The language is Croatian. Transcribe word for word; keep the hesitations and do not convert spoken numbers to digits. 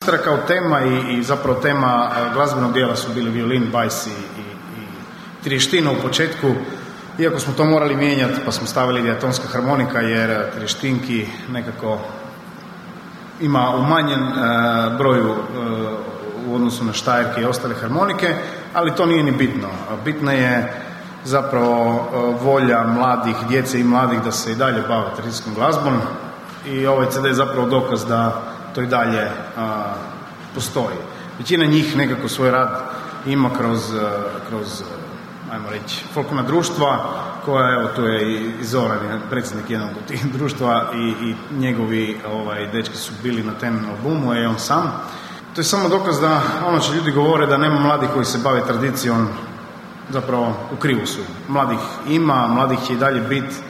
Istra kao tema i, i zapravo tema glazbenog dijela su bili violin, bajs i, i, i triština u početku, iako smo to morali mijenjati pa smo stavili diatonska harmonika jer trištinki nekako ima umanjen uh, broju uh, u odnosu na štajerke i ostale harmonike, ali to nije ni bitno. Bitna je zapravo uh, volja mladih, djece i mladih da se i dalje bave tradicijskom glazbom i ovaj C D je zapravo dokaz da to i dalje uh, postoji. Većina njih nekako svoj rad ima kroz, uh, kroz uh, ajmo reći, folklorna društva koja, evo tu je i Zoran, predsjednik jednog od tih društva i, i njegovi ovaj, dečki su bili na tem albumu i on sam. To je samo dokaz da ono što ljudi govore da nema mladih koji se bave tradicijom, zapravo u krivu su. Mladih ima, mladih će i dalje biti,